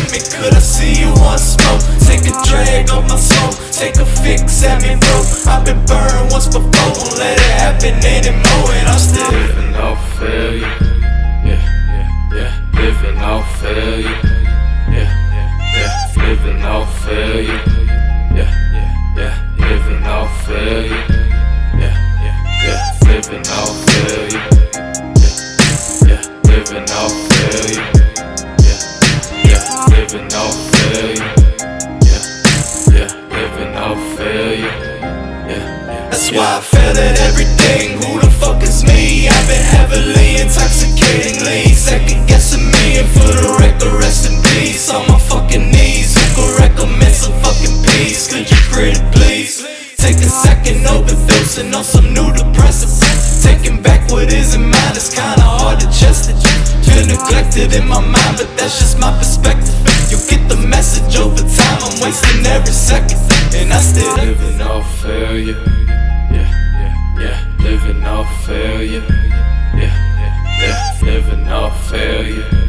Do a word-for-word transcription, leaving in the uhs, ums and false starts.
at me, could I see you on smoke? Take a drag on my soul, take a fix at me, bro. I've been burned once before, won't let it happen anymore. And I'm still living off failure. Yeah, yeah, yeah, living off failure. Yeah, yeah, yeah, living off failure. Yeah, yeah, yeah, living off failure. Yeah, yeah, yeah, living off failure. Yeah, yeah, living off failure. Yeah, yeah, living off failure. Yeah, yeah, living off failure. Yeah, yeah. That's why I fail at everything. Who the fuck is me? I've been heavily intoxicatingly second guessing me, and for the record, rest in peace. On my fucking knees, who could recommend some fucking peace? Could you pretty please take a second, overdosing on some new depressants? Taking back what isn't mine is kinda hard to just it. Feel neglected in my mind, but that's just my perspective. You get the message over time, I'm wasting every second, and I still living off failure. Yeah, yeah, yeah, living off failure. Yeah, yeah, yeah, living off failure.